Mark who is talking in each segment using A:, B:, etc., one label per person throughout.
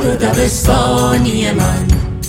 A: دبستانی من،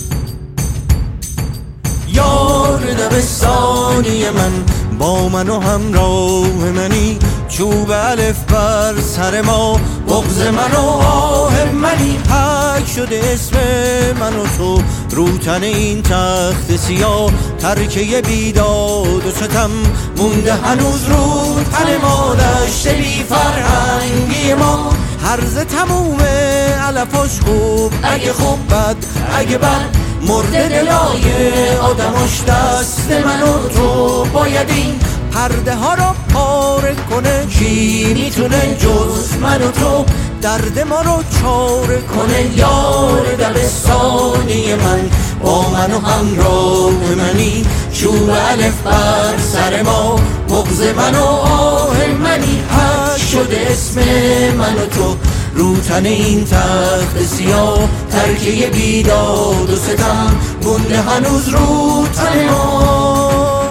B: یار دبستانی من، با من و همراه منی، چوب الف بر سر ما، بغض من و آه منی. حک شده اسم من و تو رو تن این تخت سیاه، ترکه بیداد و ستم مونده هنوز رو تن ما. دشت بی فرهنگی ما هرزه تموم علفاش خوب، اگه خوب بد اگه بد مرده دلای آدماش. دست من و تو باید این پرده ها رو پاره کنه، کی میتونه جز من و تو درد ما رو چاره کنه. یار دبستانی من، با من و همراه منی، چوب الف بر سر ما، بغض من و آه منی. حک شده اسم من و تو رو تن این تخت سیاه، ترکه بیداد و ستم مونده هنوز رو تن ما.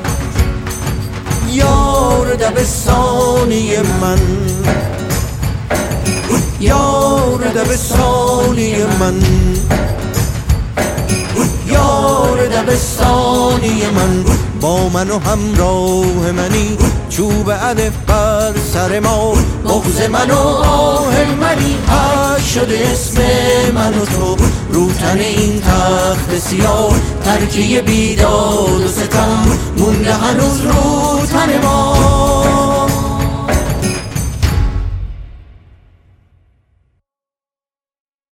B: یار دبستانی من، یار دبستانی من، یار دبستانی من، با من و همراه منی، چوب الف بر سر ما، بغض من و آه منی. حک شده اسم من و تو رو تن این تخت سیاه، ترکه بیداد و ستم مونده هنوز رو تن ما.